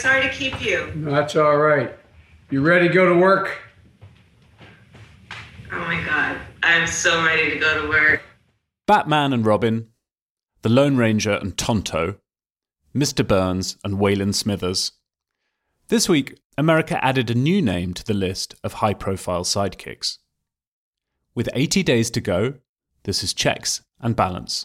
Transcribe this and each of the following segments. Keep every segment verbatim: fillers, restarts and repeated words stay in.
Sorry to keep you. That's all right. You ready to go to work? Oh my God. I'm so ready to go to work. Batman and Robin, The Lone Ranger and Tonto, Mister Burns and Waylon Smithers. This week, America added a new name to the list of high-profile sidekicks. With eighty days to go, this is Checks and Balance.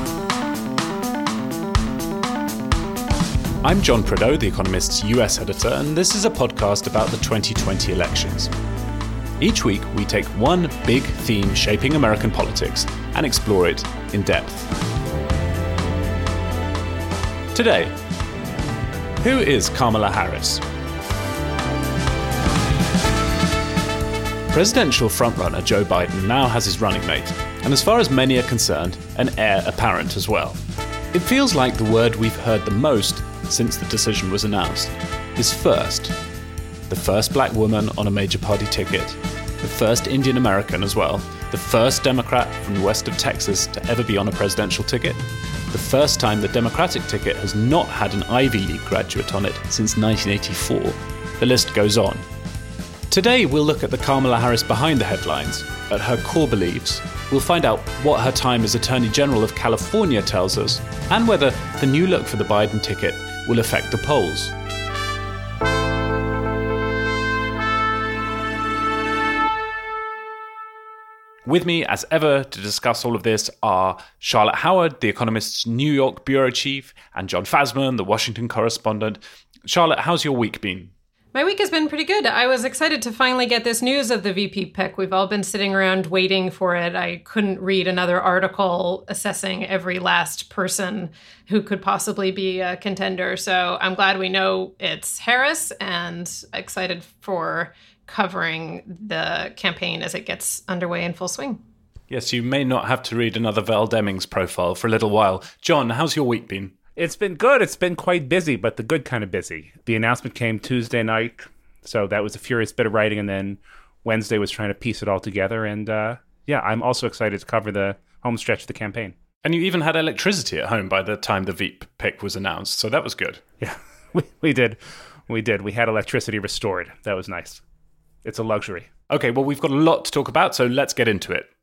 I'm John Prideaux, The Economist's U S editor, and this is a podcast about the twenty twenty elections. Each week, we take one big theme shaping American politics and explore it in depth. Today, who is Kamala Harris? Presidential frontrunner Joe Biden now has his running mate, and as far as many are concerned, an heir apparent as well. It feels like the word we've heard the most since the decision was announced is first. The first black woman on a major party ticket, the first Indian American as well, the first Democrat from the west of Texas to ever be on a presidential ticket, the first time the Democratic ticket has not had an Ivy League graduate on it since nineteen eighty-four. The list goes on. Today we'll look at the Kamala Harris behind the headlines, at her core beliefs. We'll find out what her time as Attorney General of California tells us, and whether the new look for the Biden ticket will affect the polls. With me, as ever, to discuss all of this are Charlotte Howard, The Economist's New York bureau chief, and John Fasman, the Washington correspondent. Charlotte, how's your week been? My week has been pretty good. I was excited to finally get this news of the V P pick. We've all been sitting around waiting for it. I couldn't read another article assessing every last person who could possibly be a contender. So I'm glad we know it's Harris, and excited for covering the campaign as it gets underway in full swing. Yes, you may not have to read another Val Demings profile for a little while. John, how's your week been? It's been good. It's been quite busy, but the good kind of busy. The announcement came Tuesday night, so that was a furious bit of writing, and then Wednesday was trying to piece it all together. And uh, yeah, I'm also excited to cover the home stretch of the campaign. And you even had electricity at home by the time the Veep pick was announced, so that was good. Yeah, we, we did. We did. We had electricity restored. That was nice. It's a luxury. Okay, well, we've got a lot to talk about, so let's get into it.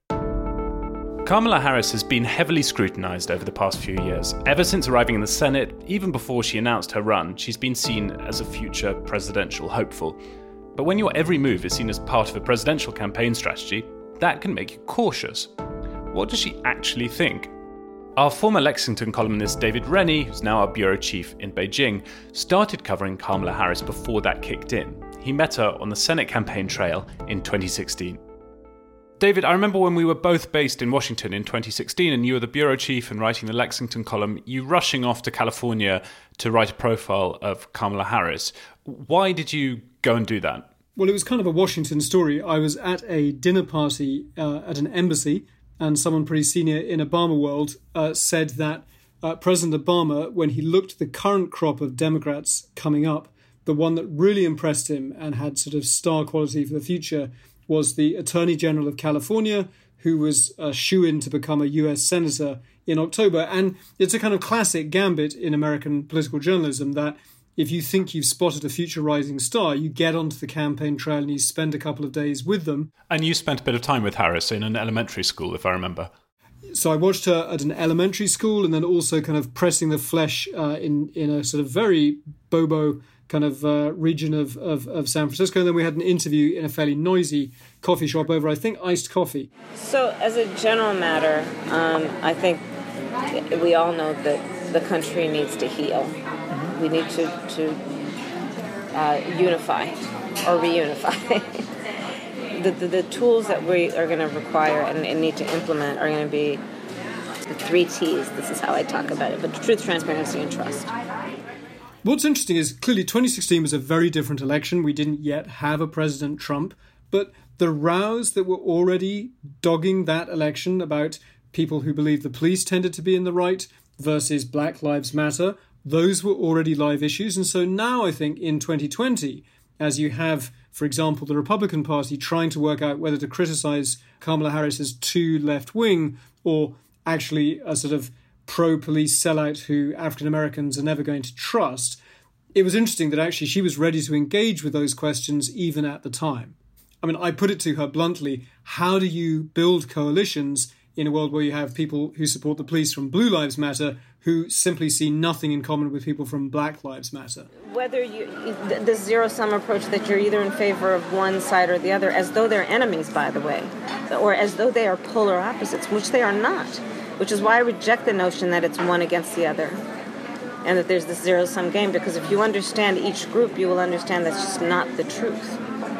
Kamala Harris has been heavily scrutinized over the past few years. Ever since arriving in the Senate, even before she announced her run, she's been seen as a future presidential hopeful. But when your every move is seen as part of a presidential campaign strategy, that can make you cautious. What does she actually think? Our former Lexington columnist David Rennie, who's now our bureau chief in Beijing, started covering Kamala Harris before that kicked in. He met her on the Senate campaign trail in twenty sixteen. David, I remember when we were both based in Washington in twenty sixteen and you were the bureau chief and writing the Lexington column, you rushing off to California to write a profile of Kamala Harris. Why did you go and do that? Well, it was kind of a Washington story. I was at a dinner party uh, at an embassy, and someone pretty senior in Obama world uh, said that uh, President Obama, when he looked at the current crop of Democrats coming up, the one that really impressed him and had sort of star quality for the future was the Attorney General of California, who was a shoo-in to become a U S senator in October. And it's a kind of classic gambit in American political journalism that if you think you've spotted a future rising star, you get onto the campaign trail and you spend a couple of days with them. And you spent a bit of time with Harris in an elementary school, if I remember. So I watched her at an elementary school and then also kind of pressing the flesh uh, in, in a sort of very bobo kind of uh, region of, of, of San Francisco. And then we had an interview in a fairly noisy coffee shop over, I think, iced coffee. So as a general matter, um, I think we all know that the country needs to heal. Mm-hmm. We need to, to uh, unify or reunify. the, the, the tools that we are going to require and, and need to implement are going to be the three T's. This is how I talk about it, but truth, transparency, and trust. What's interesting is clearly twenty sixteen was a very different election. We didn't yet have a President Trump, but the rows that were already dogging that election about people who believed the police tended to be in the right versus Black Lives Matter, those were already live issues. And so now I think in twenty twenty, as you have, for example, the Republican Party trying to work out whether to criticize Kamala Harris as too left-wing or actually a sort of pro-police sellout who African Americans are never going to trust, it was interesting that actually she was ready to engage with those questions even at the time. I mean, I put it to her bluntly, how do you build coalitions in a world where you have people who support the police from Blue Lives Matter who simply see nothing in common with people from Black Lives Matter? Whether you, the zero-sum approach that you're either in favor of one side or the other, as though they're enemies, by the way, or as though they are polar opposites, which they are not, which is why I reject the notion that it's one against the other and that there's this zero-sum game, because if you understand each group, you will understand that's just not the truth.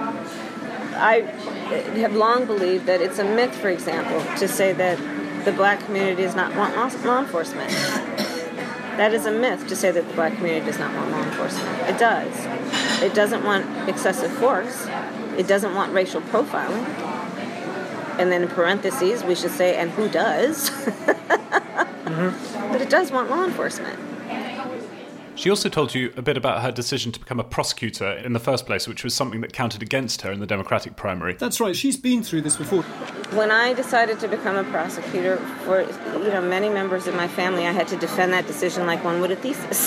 I have long believed that it's a myth, for example, to say that the black community does not want law enforcement. That is a myth to say that the black community does not want law enforcement. It does. It doesn't want excessive force. It doesn't want racial profiling. And then in parentheses, we should say, and who does? mm-hmm. But it does want law enforcement. She also told you a bit about her decision to become a prosecutor in the first place, which was something that counted against her in the Democratic primary. That's right. She's been through this before. When I decided to become a prosecutor, for you know many members of my family, I had to defend that decision like one would a thesis.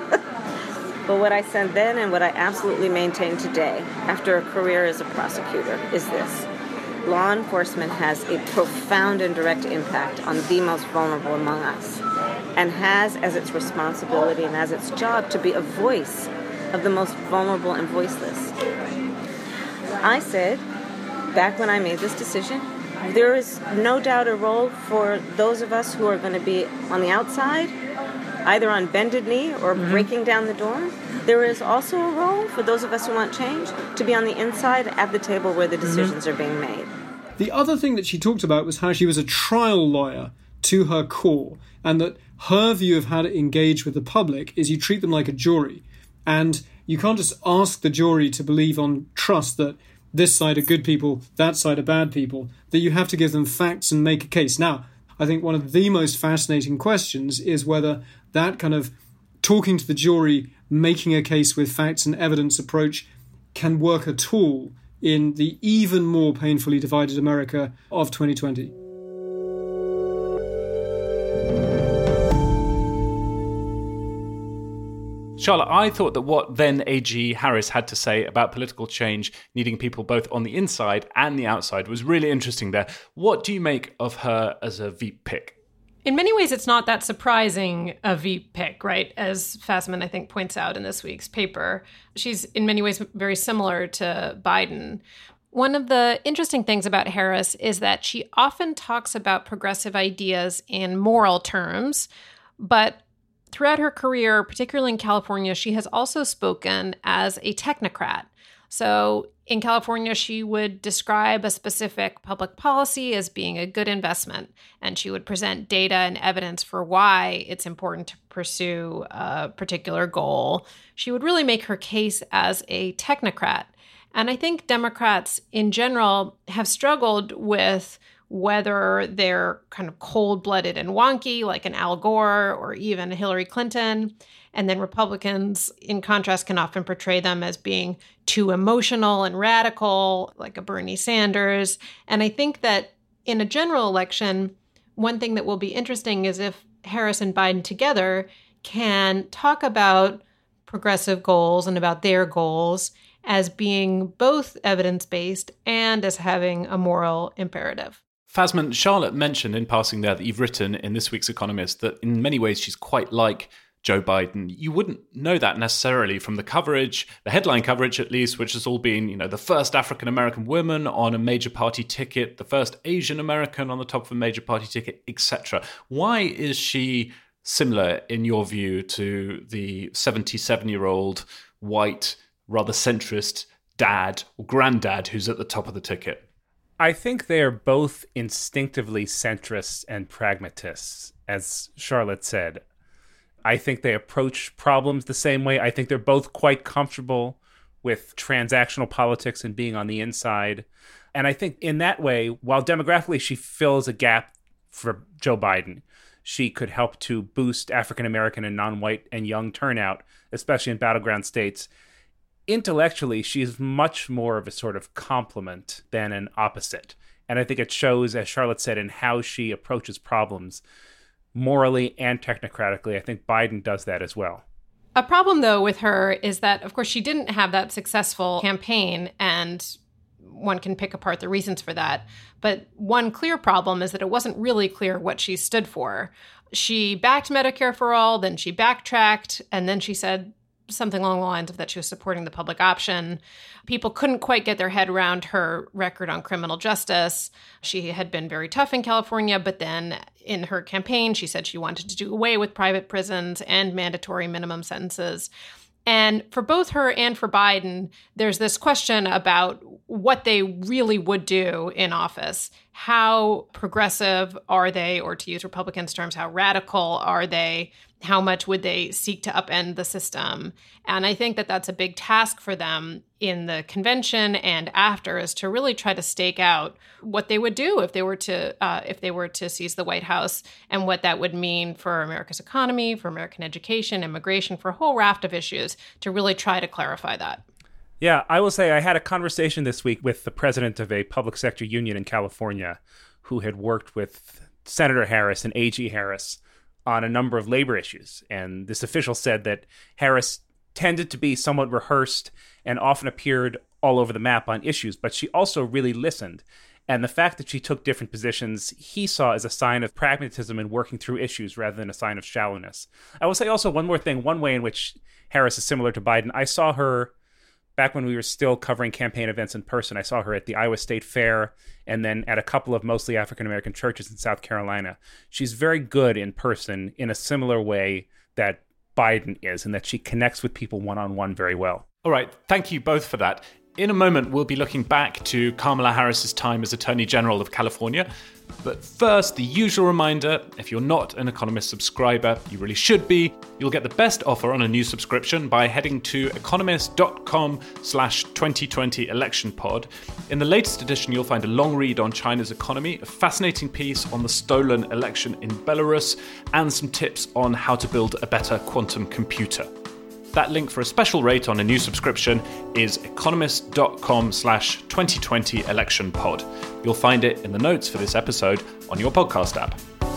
But what I said then and what I absolutely maintain today, after a career as a prosecutor, is this. Law enforcement has a profound and direct impact on the most vulnerable among us, and has as its responsibility and as its job to be a voice of the most vulnerable and voiceless. I said, back when I made this decision, there is no doubt a role for those of us who are going to be on the outside, either on bended knee or mm-hmm. breaking down the door. There is also a role for those of us who want change to be on the inside at the table where the decisions mm-hmm. are being made. The other thing that she talked about was how she was a trial lawyer to her core, and that her view of how to engage with the public is you treat them like a jury. And you can't just ask the jury to believe on trust that this side are good people, that side are bad people, that you have to give them facts and make a case. Now, I think one of the most fascinating questions is whether that kind of talking to the jury, making a case with facts and evidence approach can work at all in the even more painfully divided America of twenty twenty. Charlotte, I thought that what then A G Harris had to say about political change needing people both on the inside and the outside was really interesting there. What do you make of her as a Veep pick? In many ways, it's not that surprising a Veep pick, right? As Fasman, I think, points out in this week's paper. She's in many ways very similar to Biden. One of the interesting things about Harris is that she often talks about progressive ideas in moral terms, but throughout her career, particularly in California, she has also spoken as a technocrat. So in California, she would describe a specific public policy as being a good investment, and she would present data and evidence for why it's important to pursue a particular goal. She would really make her case as a technocrat. And I think Democrats in general have struggled with whether they're kind of cold-blooded and wonky, like an Al Gore or even Hillary Clinton. And then Republicans, in contrast, can often portray them as being too emotional and radical, like a Bernie Sanders. And I think that in a general election, one thing that will be interesting is if Harris and Biden together can talk about progressive goals and about their goals as being both evidence-based and as having a moral imperative. Fasman, Charlotte mentioned in passing there that you've written in this week's Economist that in many ways she's quite like Joe Biden. You wouldn't know that necessarily from the coverage, the headline coverage at least, which has all been, you know, the first African-American woman on a major party ticket, the first Asian American on the top of a major party ticket, et cetera. Why is she similar, in your view, to the seventy-seven-year-old white, rather centrist dad or granddad who's at the top of the ticket? I think they are both instinctively centrists and pragmatists, as Charlotte said. I think they approach problems the same way. I think they're both quite comfortable with transactional politics and being on the inside. And I think in that way, while demographically she fills a gap for Joe Biden, she could help to boost African-American and non-white and young turnout, especially in battleground states. Intellectually, she's much more of a sort of complement than an opposite. And I think it shows, as Charlotte said, in how she approaches problems morally and technocratically. I think Biden does that as well. A problem, though, with her is that, of course, she didn't have that successful campaign, and one can pick apart the reasons for that. But one clear problem is that it wasn't really clear what she stood for. She backed Medicare for All, then she backtracked, and then she said something along the lines of that she was supporting the public option. People couldn't quite get their head around her record on criminal justice. She had been very tough in California, but then in her campaign, she said she wanted to do away with private prisons and mandatory minimum sentences. And for both her and for Biden, there's this question about what they really would do in office. How progressive are they, or to use Republicans' terms, how radical are they? How much would they seek to upend the system? And I think that that's a big task for them in the convention and after, is to really try to stake out what they would do if they were to uh, if they were to seize the White House, and what that would mean for America's economy, for American education, immigration, for a whole raft of issues, to really try to clarify that. Yeah, I will say I had a conversation this week with the president of a public sector union in California who had worked with Senator Harris and A G Harris on a number of labor issues. And this official said that Harris tended to be somewhat rehearsed and often appeared all over the map on issues, but she also really listened. And the fact that she took different positions, he saw as a sign of pragmatism in working through issues rather than a sign of shallowness. I will say also one more thing, one way in which Harris is similar to Biden. I saw her back when we were still covering campaign events in person. I saw her at the Iowa State Fair and then at a couple of mostly African-American churches in South Carolina. She's very good in person in a similar way that Biden is, and that she connects with people one-on-one very well. All right, thank you both for that. In a moment, we'll be looking back to Kamala Harris's time as Attorney General of California. But first, the usual reminder, if you're not an Economist subscriber, you really should be. You'll get the best offer on a new subscription by heading to economist.com slash 2020 election pod. In the latest edition, you'll find a long read on China's economy, a fascinating piece on the stolen election in Belarus, and some tips on how to build a better quantum computer. That link for a special rate on a new subscription is economist.com slash 2020 election pod. You'll find it in the notes for this episode on your podcast app.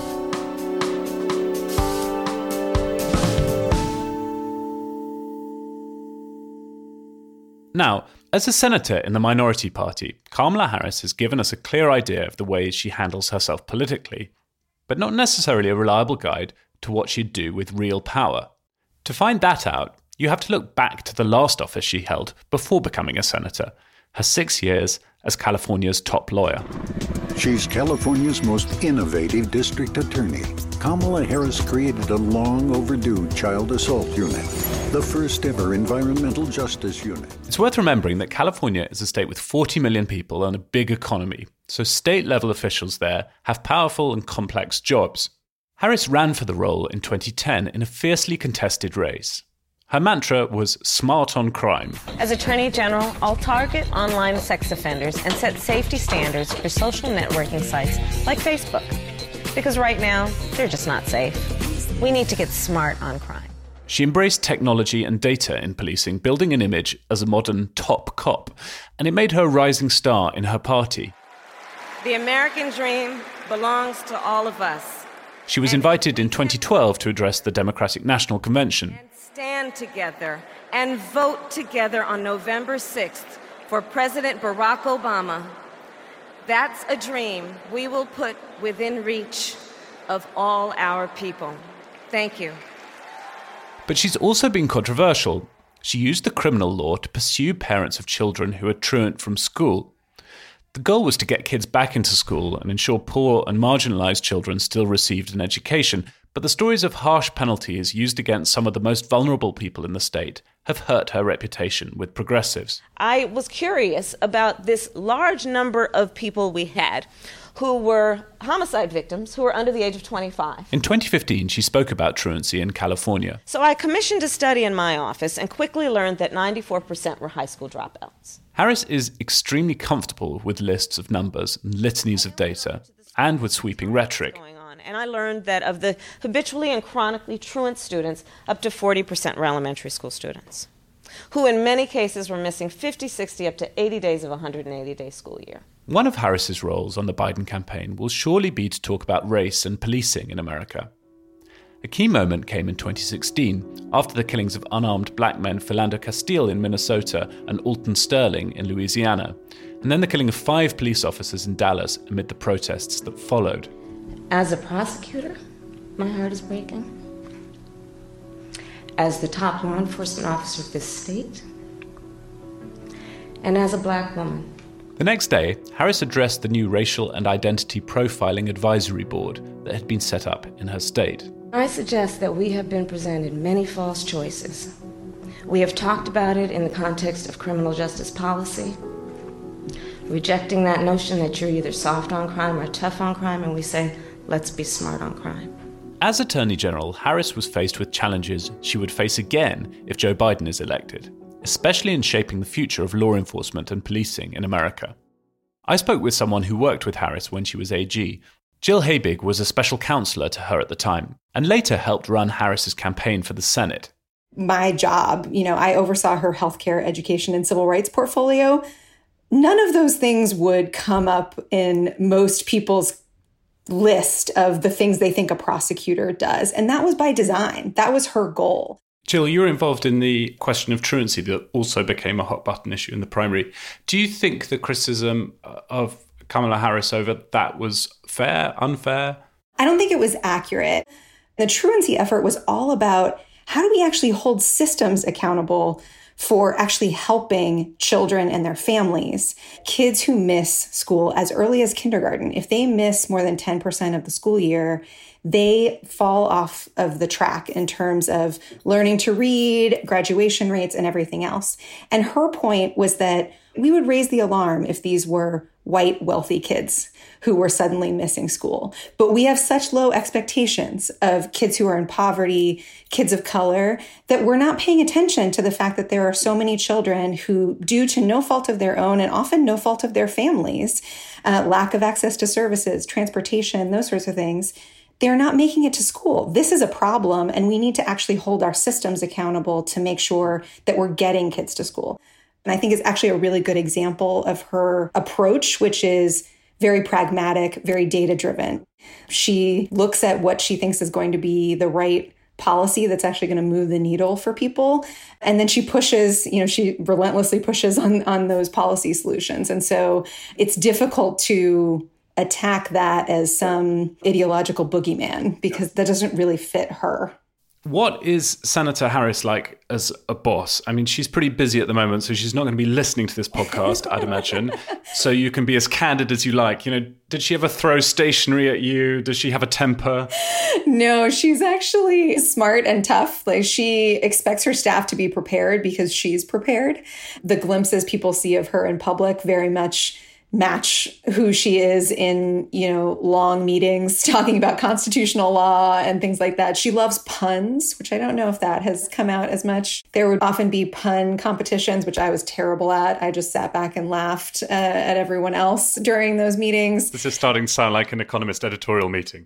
Now, as a senator in the minority party, Kamala Harris has given us a clear idea of the ways she handles herself politically, but not necessarily a reliable guide to what she'd do with real power. To find that out, you have to look back to the last office she held before becoming a senator, her six years as California's top lawyer. She's California's most innovative district attorney. Kamala Harris created a long overdue child assault unit, the first ever environmental justice unit. It's worth remembering that California is a state with forty million people and a big economy, so state-level officials there have powerful and complex jobs. Harris ran for the role in twenty ten in a fiercely contested race. Her mantra was smart on crime. As Attorney General, I'll target online sex offenders and set safety standards for social networking sites like Facebook. Because right now, they're just not safe. We need to get smart on crime. She embraced technology and data in policing, building an image as a modern top cop, and it made her a rising star in her party. The American dream belongs to all of us. She was invited in twenty twelve to address the Democratic National Convention. Stand together and vote together on November sixth for President Barack Obama. That's a dream we will put within reach of all our people. Thank you. But she's also been controversial. She used the criminal law to pursue parents of children who are truant from school. The goal was to get kids back into school and ensure poor and marginalized children still received an education. But the stories of harsh penalties used against some of the most vulnerable people in the state have hurt her reputation with progressives. I was curious about this large number of people we had who were homicide victims who were under the age of twenty-five. In twenty fifteen, she spoke about truancy in California. So I commissioned a study in my office and quickly learned that ninety-four percent were high school dropouts. Harris is extremely comfortable with lists of numbers and litanies of data, and with sweeping rhetoric. And I learned that of the habitually and chronically truant students, up to forty percent were elementary school students, who in many cases were missing fifty, sixty, up to eighty days of a one hundred eighty day school year. One of Harris's roles on the Biden campaign will surely be to talk about race and policing in America. A key moment came in twenty sixteen, after the killings of unarmed black men Philando Castile in Minnesota and Alton Sterling in Louisiana, and then the killing of five police officers in Dallas amid the protests that followed. As a prosecutor, my heart is breaking. As the top law enforcement officer of this state, and as a black woman. The next day, Harris addressed the new Racial and Identity Profiling Advisory Board that had been set up in her state. I suggest that we have been presented many false choices. We have talked about it in the context of criminal justice policy, rejecting that notion that you're either soft on crime or tough on crime, and we say, let's be smart on crime. As Attorney General, Harris was faced with challenges she would face again if Joe Biden is elected, especially in shaping the future of law enforcement and policing in America. I spoke with someone who worked with Harris when she was A G. Jill Habig was a special counselor to her at the time, and later helped run Harris's campaign for the Senate. My job, you know, I oversaw her healthcare, education, and civil rights portfolio. None of those things would come up in most people's list of the things they think a prosecutor does. And that was by design. That was her goal. Jill, you were involved in the question of truancy that also became a hot button issue in the primary. Do you think the criticism of Kamala Harris over that was fair, unfair? I don't think it was accurate. The truancy effort was all about how do we actually hold systems accountable for actually helping children and their families. Kids who miss school as early as kindergarten, if they miss more than ten percent of the school year, they fall off of the track in terms of learning to read, graduation rates, and everything else. And her point was that we would raise the alarm if these were white, wealthy kids who were suddenly missing school. But we have such low expectations of kids who are in poverty, kids of color, that we're not paying attention to the fact that there are so many children who, due to no fault of their own and often no fault of their families, uh, lack of access to services, transportation, those sorts of things, they're not making it to school. This is a problem, and we need to actually hold our systems accountable to make sure that we're getting kids to school. And I think it's actually a really good example of her approach, which is very pragmatic, very data-driven. She looks at what she thinks is going to be the right policy that's actually going to move the needle for people. And then she pushes, you know, she relentlessly pushes on, on those policy solutions. And so it's difficult to attack that as some ideological boogeyman because that doesn't really fit her. What is Senator Harris like as a boss? I mean, she's pretty busy at the moment, so she's not going to be listening to this podcast, I'd imagine. So you can be as candid as you like. You know, did she ever throw stationery at you? Does she have a temper? No, she's actually smart and tough. Like, she expects her staff to be prepared because she's prepared. The glimpses people see of her in public very much match who she is in, you know, long meetings talking about constitutional law and things like that. She loves puns, which I don't know if that has come out as much. There would often be pun competitions, which I was terrible at. I just sat back and laughed uh, at everyone else during those meetings. This is starting to sound like an Economist editorial meeting.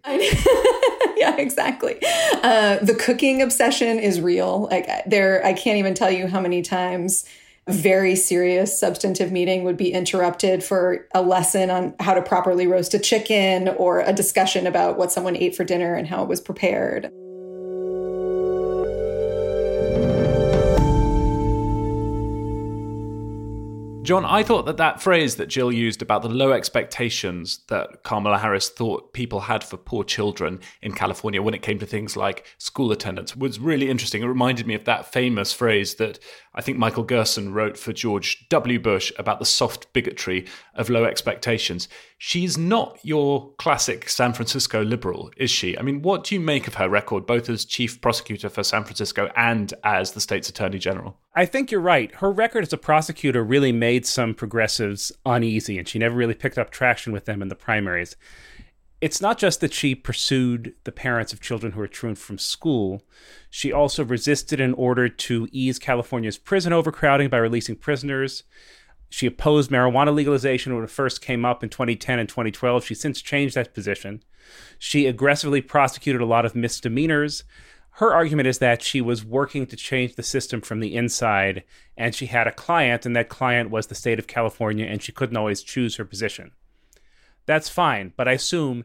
Yeah, exactly. Uh, the cooking obsession is real. Like there, I can't even tell you how many times a very serious substantive meeting would be interrupted for a lesson on how to properly roast a chicken or a discussion about what someone ate for dinner and how it was prepared. John, I thought that that phrase that Jill used about the low expectations that Kamala Harris thought people had for poor children in California when it came to things like school attendance was really interesting. It reminded me of that famous phrase that I think Michael Gerson wrote for George W. Bush about the soft bigotry of low expectations. She's not your classic San Francisco liberal, is she? I mean, what do you make of her record, both as chief prosecutor for San Francisco and as the state's attorney general? I think you're right. Her record as a prosecutor really made some progressives uneasy, and she never really picked up traction with them in the primaries. It's not just that she pursued the parents of children who were truant from school. She also resisted an order to ease California's prison overcrowding by releasing prisoners. She opposed marijuana legalization when it first came up in twenty ten and twenty twelve. She's since changed that position. She aggressively prosecuted a lot of misdemeanors. Her argument is that she was working to change the system from the inside, and she had a client, and that client was the state of California, and she couldn't always choose her position. That's fine, but I assume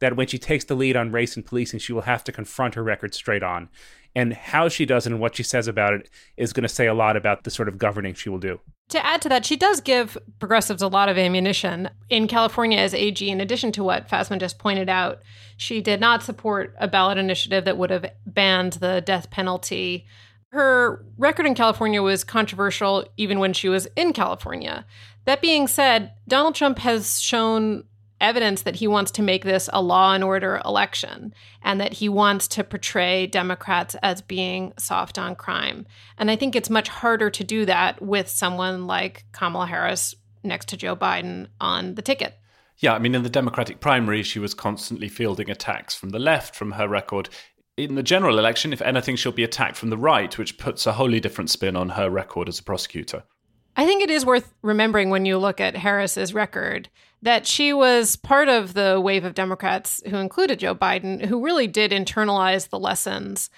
that when she takes the lead on race and policing, she will have to confront her record straight on. And how she does it and what she says about it is going to say a lot about the sort of governing she will do. To add to that, she does give progressives a lot of ammunition. In California as A G, in addition to what Fasman just pointed out, she did not support a ballot initiative that would have banned the death penalty. Her record in California was controversial even when she was in California. That being said, Donald Trump has shown evidence that he wants to make this a law and order election and that he wants to portray Democrats as being soft on crime. And I think it's much harder to do that with someone like Kamala Harris next to Joe Biden on the ticket. Yeah, I mean, in the Democratic primary, she was constantly fielding attacks from the left from her record. In the general election, if anything, she'll be attacked from the right, which puts a wholly different spin on her record as a prosecutor. I think it is worth remembering when you look at Harris's record that she was part of the wave of Democrats who included Joe Biden, who really did internalize the lessons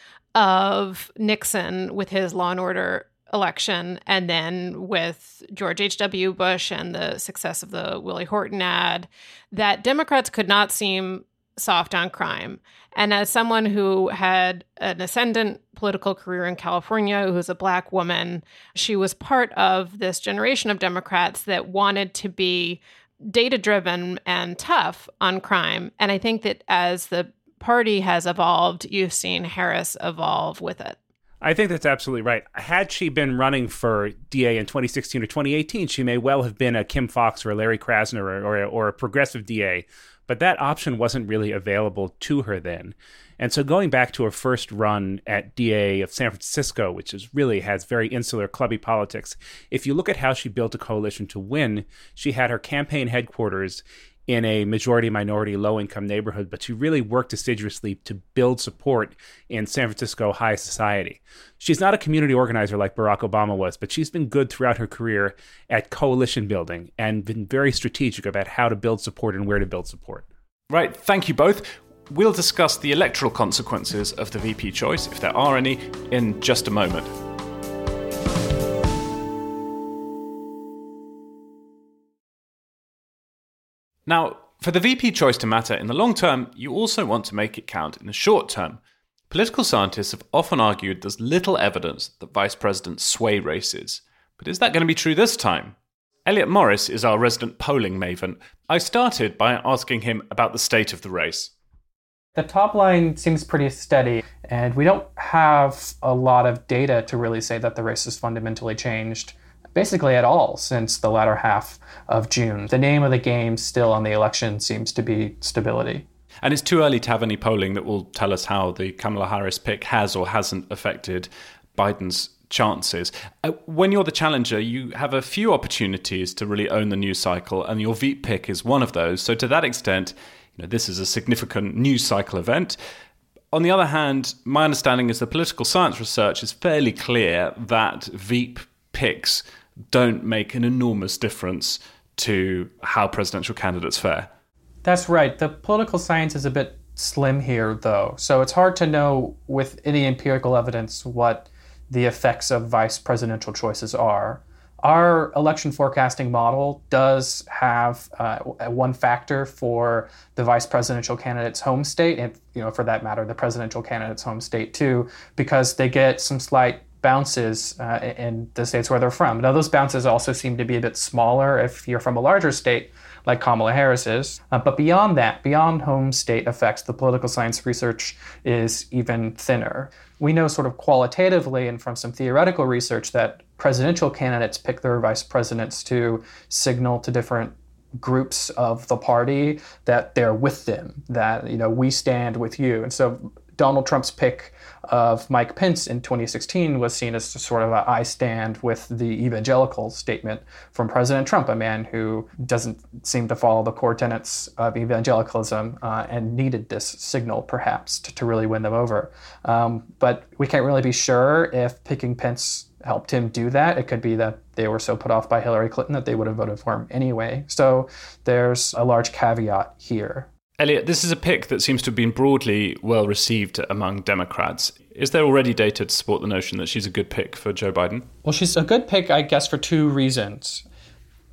of Nixon with his law and order election, and then with George H W. Bush and the success of the Willie Horton ad, that Democrats could not seem soft on crime. And as someone who had an ascendant political career in California, who's a Black woman, she was part of this generation of Democrats that wanted to be data-driven and tough on crime. And I think that as the party has evolved, you've seen Harris evolve with it. I think that's absolutely right. Had she been running for D A in twenty sixteen or twenty eighteen, she may well have been a Kim Foxx or a Larry Krasner or, or, or a progressive D A. But that option wasn't really available to her then. And so going back to her first run at D A of San Francisco, which is really has very insular, clubby politics, if you look at how she built a coalition to win, she had her campaign headquarters in a majority-minority, low-income neighborhood, but she really worked assiduously to build support in San Francisco high society. She's not a community organizer like Barack Obama was, but she's been good throughout her career at coalition building and been very strategic about how to build support and where to build support. Right, thank you both. We'll discuss the electoral consequences of the V P choice, if there are any, in just a moment. Now, for the V P choice to matter in the long term, you also want to make it count in the short term. Political scientists have often argued there's little evidence that vice presidents sway races. But is that going to be true this time? Elliot Morris is our resident polling maven. I started by asking him about the state of the race. The top line seems pretty steady, and we don't have a lot of data to really say that the race has fundamentally changed basically at all since the latter half of June. The name of the game still on the election seems to be stability. And it's too early to have any polling that will tell us how the Kamala Harris pick has or hasn't affected Biden's chances. Uh, when you're the challenger, you have a few opportunities to really own the news cycle, and your Veep pick is one of those. So to that extent, you know, this is a significant news cycle event. On the other hand, my understanding is the political science research is fairly clear that Veep picks don't make an enormous difference to how presidential candidates fare. That's right. The political science is a bit slim here, though. So it's hard to know with any empirical evidence what the effects of vice presidential choices are. Our election forecasting model does have uh, one factor for the vice presidential candidate's home state, and you know, for that matter, the presidential candidate's home state too, because they get some slight bounces uh, in the states where they're from. Now, those bounces also seem to be a bit smaller if you're from a larger state, like Kamala Harris is. Uh, but beyond that, beyond home state effects, the political science research is even thinner. We know sort of qualitatively and from some theoretical research that presidential candidates pick their vice presidents to signal to different groups of the party that they're with them, that, you know, we stand with you. And so Donald Trump's pick of Mike Pence in twenty sixteen was seen as sort of a I stand with the evangelical statement from President Trump, a man who doesn't seem to follow the core tenets of evangelicalism uh, and needed this signal perhaps to, to really win them over. Um, but we can't really be sure if picking Pence helped him do that. It could be that they were so put off by Hillary Clinton that they would have voted for him anyway. So there's a large caveat here. Elliot, this is a pick that seems to have been broadly well received among Democrats. Is there already data to support the notion that she's a good pick for Joe Biden? Well, she's a good pick, I guess, for two reasons.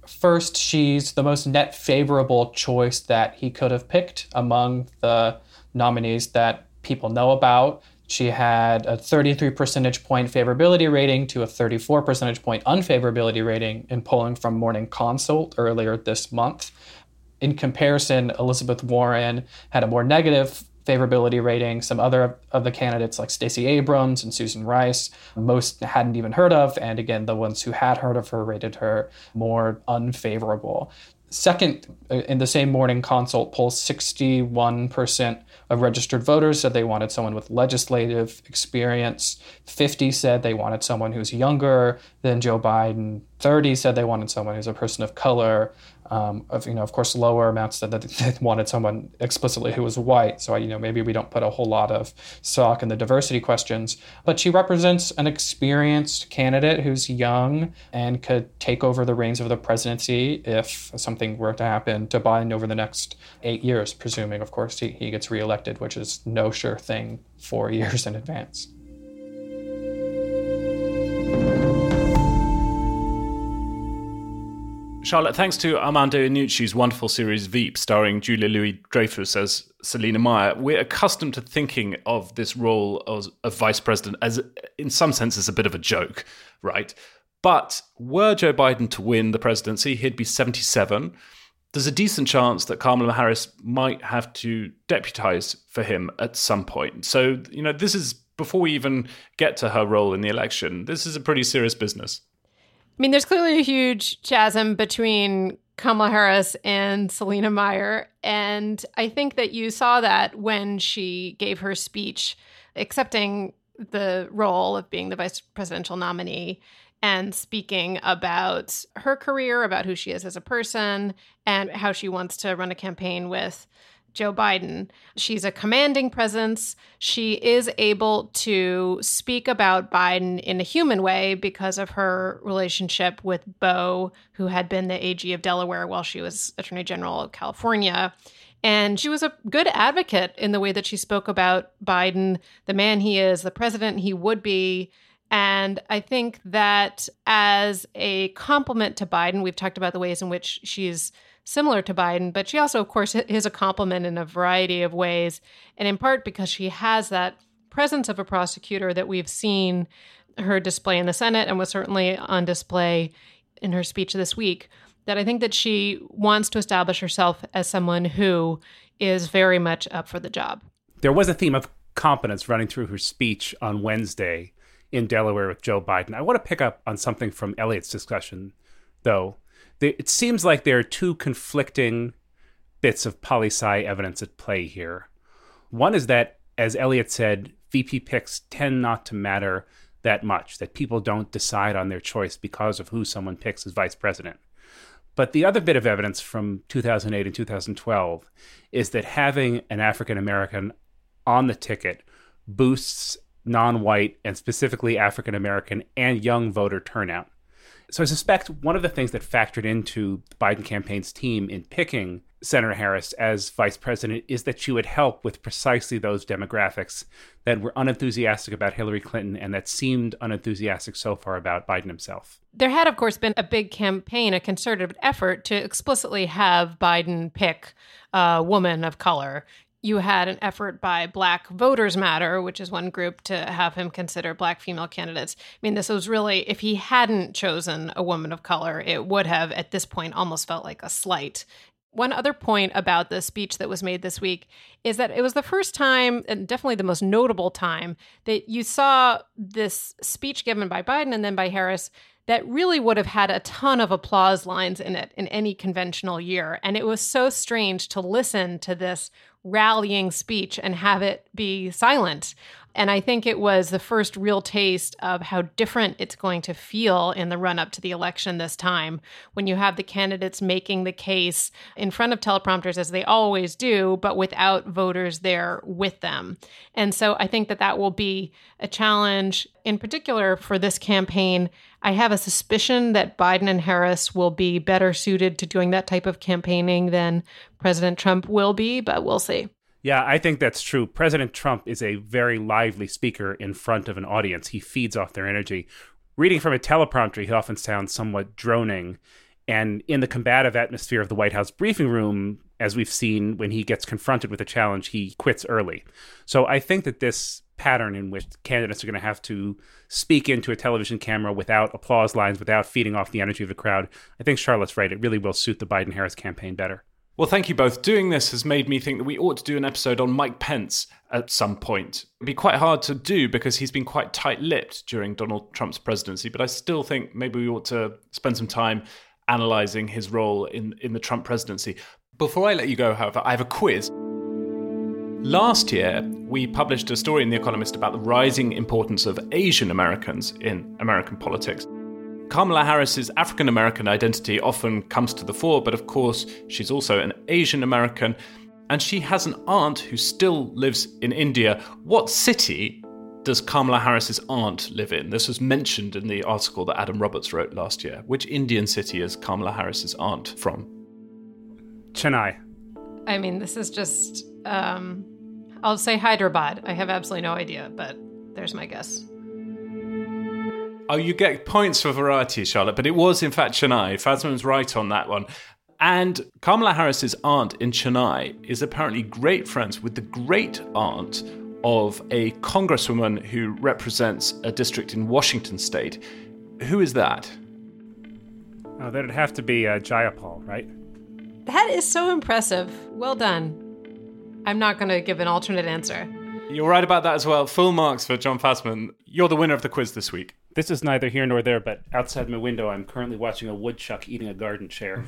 First, she's the most net favorable choice that he could have picked among the nominees that people know about. She had a thirty-three percentage point favorability rating to a thirty-four percentage point unfavorability rating in polling from Morning Consult earlier this month. In comparison, Elizabeth Warren had a more negative favorability rating. Some other of the candidates like Stacey Abrams and Susan Rice, most hadn't even heard of. And again, the ones who had heard of her rated her more unfavorable. Second, in the same Morning Consult poll, sixty-one percent of registered voters said they wanted someone with legislative experience. fifty said they wanted someone who's younger than Joe Biden. thirty said they wanted someone who's a person of color. Um, of, you know, of course, lower amounts said that they wanted someone explicitly who was white. So, you know, maybe we don't put a whole lot of stock in the diversity questions. But she represents an experienced candidate who's young and could take over the reins of the presidency if something were to happen to Biden over the next eight years, presuming, of course, he, he gets reelected, which is no sure thing four years in advance. Charlotte, thanks to Armando Iannucci's wonderful series Veep, starring Julia Louis-Dreyfus as Selina Meyer, we're accustomed to thinking of this role as of vice president as, in some senses, a bit of a joke, right? But were Joe Biden to win the presidency, he'd be seventy-seven. There's a decent chance that Kamala Harris might have to deputize for him at some point. So, you know, this is, before we even get to her role in the election, this is a pretty serious business. I mean, there's clearly a huge chasm between Kamala Harris and Selina Meyer. And I think that you saw that when she gave her speech accepting the role of being the vice presidential nominee and speaking about her career, about who she is as a person, and how she wants to run a campaign with Joe Biden. She's a commanding presence. She is able to speak about Biden in a human way because of her relationship with Beau, who had been the A G of Delaware while she was Attorney General of California. And she was a good advocate in the way that she spoke about Biden, the man he is, the president he would be. And I think that as a compliment to Biden, we've talked about the ways in which she's similar to Biden, but she also, of course, is a compliment in a variety of ways, and in part because she has that presence of a prosecutor that we've seen her display in the Senate and was certainly on display in her speech this week, that I think that she wants to establish herself as someone who is very much up for the job. There was a theme of competence running through her speech on Wednesday in Delaware with Joe Biden. I want to pick up on something from Elliot's discussion, though. It seems like there are two conflicting bits of poli-sci evidence at play here. One is that, as Elliot said, V P picks tend not to matter that much, that people don't decide on their choice because of who someone picks as vice president. But the other bit of evidence from two thousand eight and two thousand twelve is that having an African American on the ticket boosts non-white and specifically African American and young voter turnout. So I suspect one of the things that factored into the Biden campaign's team in picking Senator Harris as vice president is that she would help with precisely those demographics that were unenthusiastic about Hillary Clinton and that seemed unenthusiastic so far about Biden himself. There had, of course, been a big campaign, a concerted effort to explicitly have Biden pick a woman of color. You had an effort by Black Voters Matter, which is one group, to have him consider Black female candidates. I mean, this was really, if he hadn't chosen a woman of color, it would have, at this point, almost felt like a slight. One other point about the speech that was made this week is that it was the first time, and definitely the most notable time, that you saw this speech given by Biden and then by Harris that really would have had a ton of applause lines in it in any conventional year. And it was so strange to listen to this rallying speech and have it be silent. And I think it was the first real taste of how different it's going to feel in the run-up to the election this time, when you have the candidates making the case in front of teleprompters, as they always do, but without voters there with them. And so I think that that will be a challenge, in particular for this campaign. I have a suspicion that Biden and Harris will be better suited to doing that type of campaigning than President Trump will be, but we'll see. Yeah, I think that's true. President Trump is a very lively speaker in front of an audience. He feeds off their energy. Reading from a teleprompter, he often sounds somewhat droning. And in the combative atmosphere of the White House briefing room, as we've seen when he gets confronted with a challenge, he quits early. So I think that this pattern in which candidates are going to have to speak into a television camera without applause lines, without feeding off the energy of the crowd, I think Charlotte's right. It really will suit the Biden-Harris campaign better. Well, thank you both. Doing this has made me think that we ought to do an episode on Mike Pence at some point. It'd be quite hard to do because he's been quite tight-lipped during Donald Trump's presidency, but I still think maybe we ought to spend some time analysing his role in, in the Trump presidency. Before I let you go, however, I have a quiz. Last year, we published a story in The Economist about the rising importance of Asian Americans in American politics. Kamala Harris's African-American identity often comes to the fore, but of course, she's also an Asian American, and she has an aunt who still lives in India. What city does Kamala Harris's aunt live in? This was mentioned in the article that Adam Roberts wrote last year. Which Indian city is Kamala Harris's aunt from? Chennai. I mean, this is just, um, I'll say Hyderabad. I have absolutely no idea, but there's my guess. Oh, you get points for variety, Charlotte, but it was in fact Chennai. Fazman's right on that one. And Kamala Harris's aunt in Chennai is apparently great friends with the great aunt of a congresswoman who represents a district in Washington state. Who is that? Oh, that'd have to be uh, Jayapal, right? That is so impressive. Well done. I'm not going to give an alternate answer. You're right about that as well. Full marks for John Fazman. You're the winner of the quiz this week. This is neither here nor there, but outside my window, I'm currently watching a woodchuck eating a garden chair.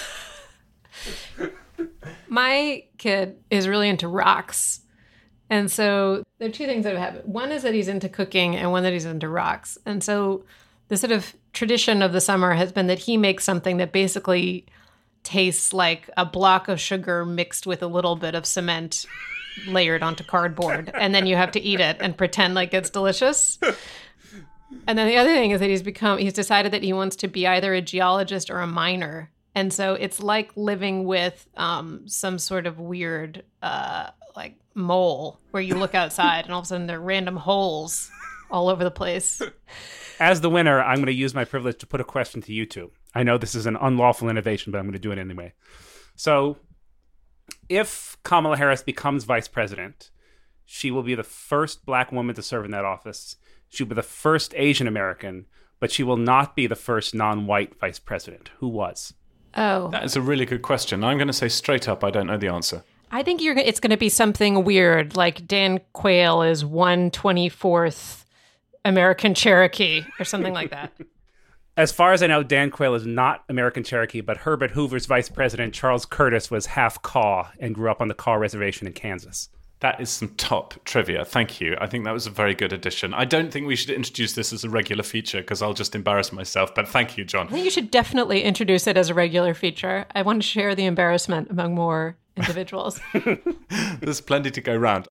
My kid is really into rocks. And so there are two things that have happened. One is that he's into cooking and one that he's into rocks. And so the sort of tradition of the summer has been that he makes something that basically tastes like a block of sugar mixed with a little bit of cement layered onto cardboard. And then you have to eat it and pretend like it's delicious. And then the other thing is that he's become, he's decided that he wants to be either a geologist or a miner. And so it's like living with um, some sort of weird, uh, like mole where you look outside and all of a sudden there are random holes all over the place. As the winner, I'm going to use my privilege to put a question to you two. I know this is an unlawful innovation, but I'm going to do it anyway. So if Kamala Harris becomes vice president, she will be the first black woman to serve in that office. She'll be the first Asian American, but she will not be the first non-white vice president. Who was? Oh. That is a really good question. I'm going to say straight up, I don't know the answer. I think you're. It's going to be something weird, like Dan Quayle is one twenty-fourth American Cherokee or something like that. As far as I know, Dan Quayle is not American Cherokee, but Herbert Hoover's vice president, Charles Curtis, was half Kaw and grew up on the Kaw Reservation in Kansas. That is some top trivia. Thank you. I think that was a very good addition. I don't think we should introduce this as a regular feature because I'll just embarrass myself. But thank you, John. I think you should definitely introduce it as a regular feature. I want to share the embarrassment among more individuals. There's plenty to go round.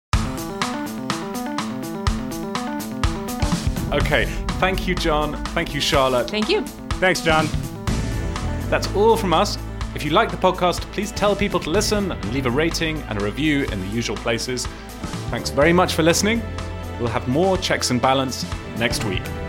Okay. Thank you, John. Thank you, Charlotte. Thank you. Thanks, John. That's all from us. If you like the podcast, please tell people to listen and leave a rating and a review in the usual places. Thanks very much for listening. We'll have more Checks and Balance next week.